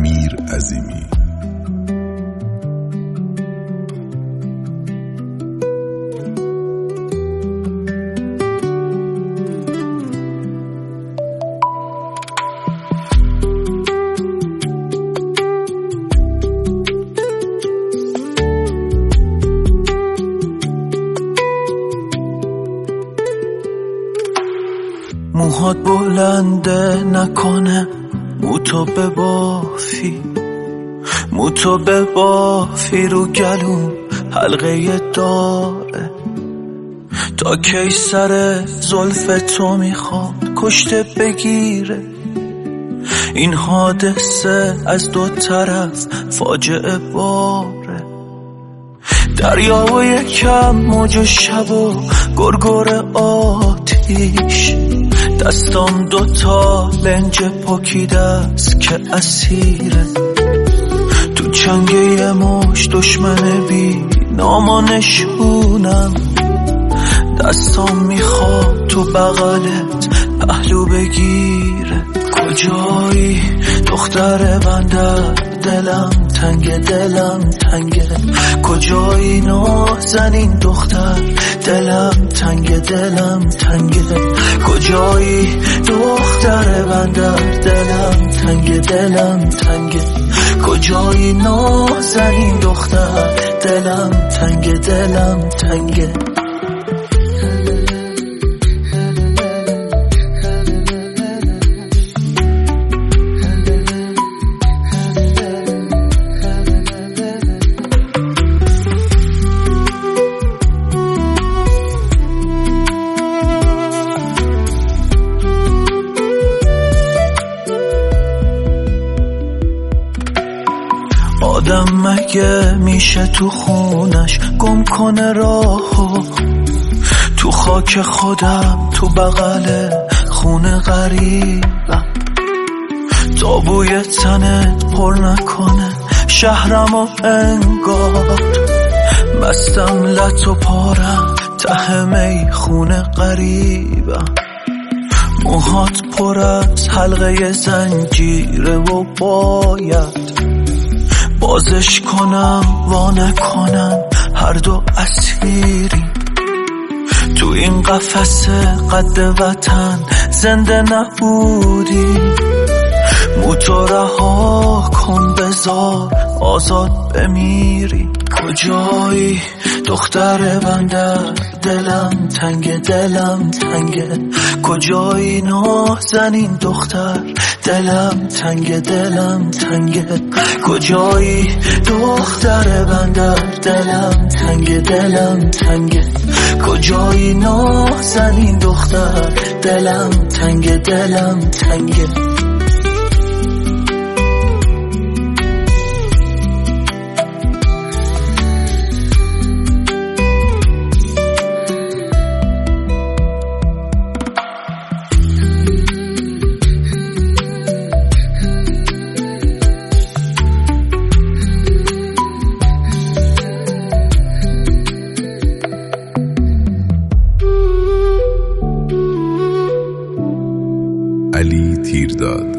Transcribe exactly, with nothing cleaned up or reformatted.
امیر عظیمی. موهات بلنده نکنه، موتو ببافی موتو ببافی رو گلوم حلقه داره. تا کی سر زلف تو میخواد کشته بگیره؟ این حادثه از دو طرف فاجعه باره. دریا و یکم موج و شب و گرگر آتیش، دستام دوتا لنج پاکیده است که اسیره. تو چنگ یه مش دشمن بی نامانشونم، دستام میخواد تو بغلت پهلو بگیره. کجایی دختر بندر، دلم تنگه دلم تنگه. کجایی نازنین دختر، دلم تنگه دلم تنگه. کجایی دختر بندر، دلم تنگه دلم تنگه. کجایی نازنین دختر، دلم تنگه دلم تنگه. آدم مگه میشه تو خونش گم کنه راهو؟ تو خاک خودم تو بغل خونه غریبم. تا بوی تنت پر نکنه شهرم و انگار مستم لط و پارم ته می خونه غریبم. موهات پر از حلقه زنجیره و باید بازش کنم وا نکنم، هر دو اسیری. تو این قفس قد وطن زنده نبودی. موتو رها کن بذار آزاد بمیری. کجایی دختر بندر، دلم تنگه دلم تنگه. کجایی نازنین دختر، دلم تنگه دلم تنگه. کجایی دختر بندر، دلم تنگه دلم تنگه. کجایی نازنین دختر، دلم تنگه دلم تنگه. علی تیرداد.